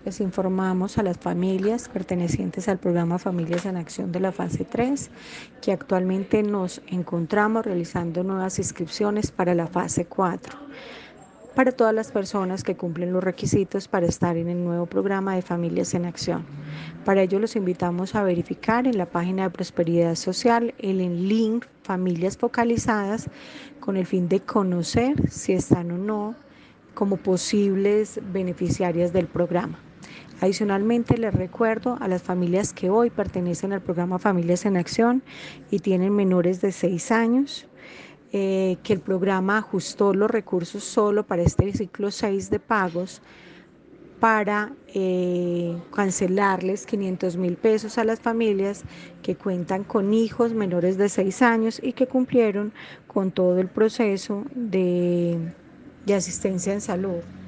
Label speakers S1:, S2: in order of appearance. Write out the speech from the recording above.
S1: Les informamos a las familias pertenecientes al programa Familias en Acción de la fase 3 que actualmente nos encontramos realizando nuevas inscripciones para la fase 4 para todas las personas que cumplen los requisitos para estar en el nuevo programa de Familias en Acción. Para ello los invitamos a verificar en la página de Prosperidad Social el link Familias Focalizadas con el fin de conocer si están o no como posibles beneficiarias del programa. Adicionalmente, les recuerdo a las familias que hoy pertenecen al programa Familias en Acción y tienen menores de 6 años, que el programa ajustó los recursos solo para este ciclo 6 de pagos para cancelarles 500.000 pesos a las familias que cuentan con hijos menores de 6 años y que cumplieron con todo el proceso de asistencia en salud.